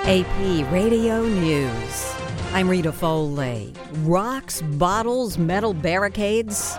AP Radio News. I'm Rita Foley. Rocks, bottles, metal barricades.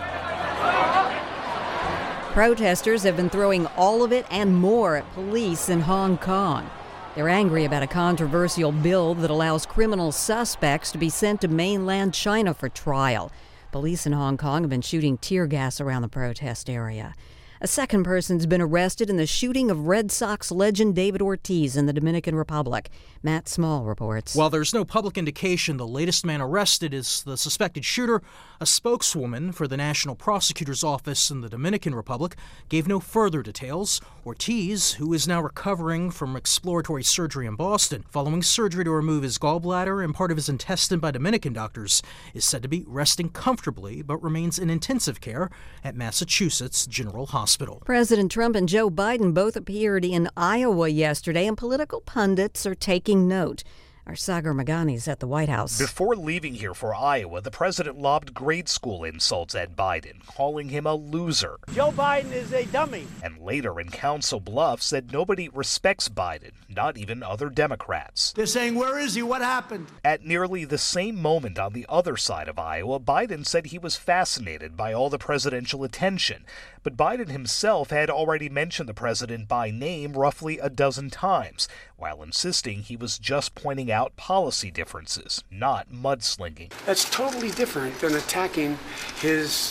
Protesters have been throwing all of it and more at police in Hong Kong. They're angry about a controversial bill that allows criminal suspects to be sent to mainland China for trial. Police in Hong Kong have been shooting tear gas around the protest area. A second person's been arrested in the shooting of Red Sox legend David Ortiz in the Dominican Republic. Matt Small reports. While there's no public indication the latest man arrested is the suspected shooter, a spokeswoman for the National Prosecutor's Office in the Dominican Republic gave no further details. Ortiz, who is now recovering from exploratory surgery in Boston following surgery to remove his gallbladder and part of his intestine by Dominican doctors, is said to be resting comfortably but remains in intensive care at Massachusetts General Hospital. President Trump and Joe Biden both appeared in Iowa yesterday, and political pundits are taking note. Our Sagar Meghani's at the White House. Before leaving here for Iowa, the president lobbed grade school insults at Biden, calling him a loser. Joe Biden is a dummy. And later in Council Bluffs said nobody respects Biden, not even other Democrats. They're saying, where is he? What happened? At nearly the same moment on the other side of Iowa, Biden said he was fascinated by all the presidential attention. But Biden himself had already mentioned the president by name roughly a dozen times, while insisting he was just pointing out policy differences, not mudslinging. That's totally different than attacking his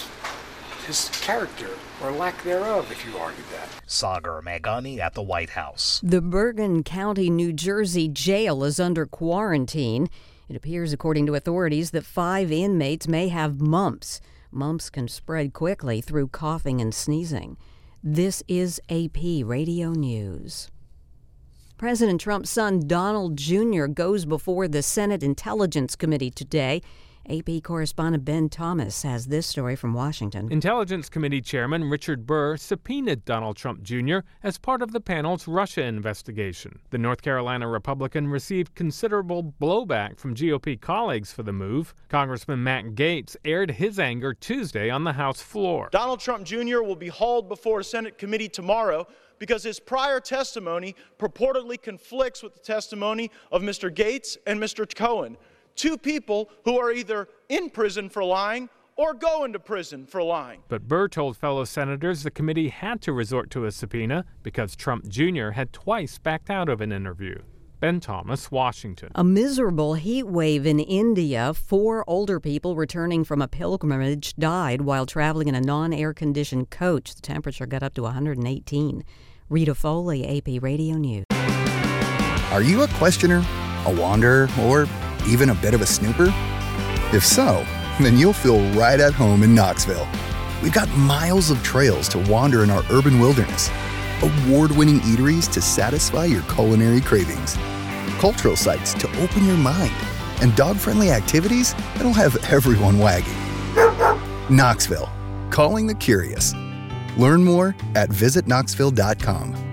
character, or lack thereof, if you argue that. Sagar Meghani at the White House. The Bergen County, New Jersey jail is under quarantine. It appears, according to authorities, that 5 inmates may have mumps. Mumps can spread quickly through coughing and sneezing. This is AP Radio News. President Trump's son, Donald Jr., goes before the Senate Intelligence Committee today. AP correspondent Ben Thomas has this story from Washington. Intelligence Committee Chairman Richard Burr subpoenaed Donald Trump Jr. as part of the panel's Russia investigation. The North Carolina Republican received considerable blowback from GOP colleagues for the move. Congressman Matt Gaetz aired his anger Tuesday on the House floor. Donald Trump Jr. will be hauled before a Senate committee tomorrow because his prior testimony purportedly conflicts with the testimony of Mr. Gaetz and Mr. Cohen, 2 people who are either in prison for lying or going to prison for lying. But Burr told fellow senators the committee had to resort to a subpoena because Trump Jr. had twice backed out of an interview. Ben Thomas, Washington. A miserable heat wave in India. 4 older people returning from a pilgrimage died while traveling in a non-air-conditioned coach. The temperature got up to 118. Rita Foley, AP Radio News. Are you a questioner, a wanderer, or even a bit of a snooper? If so, then you'll feel right at home in Knoxville. We've got miles of trails to wander in our urban wilderness, award-winning eateries to satisfy your culinary cravings, cultural sites to open your mind, and dog-friendly activities that'll have everyone wagging. Knoxville, calling the curious. Learn more at visitknoxville.com.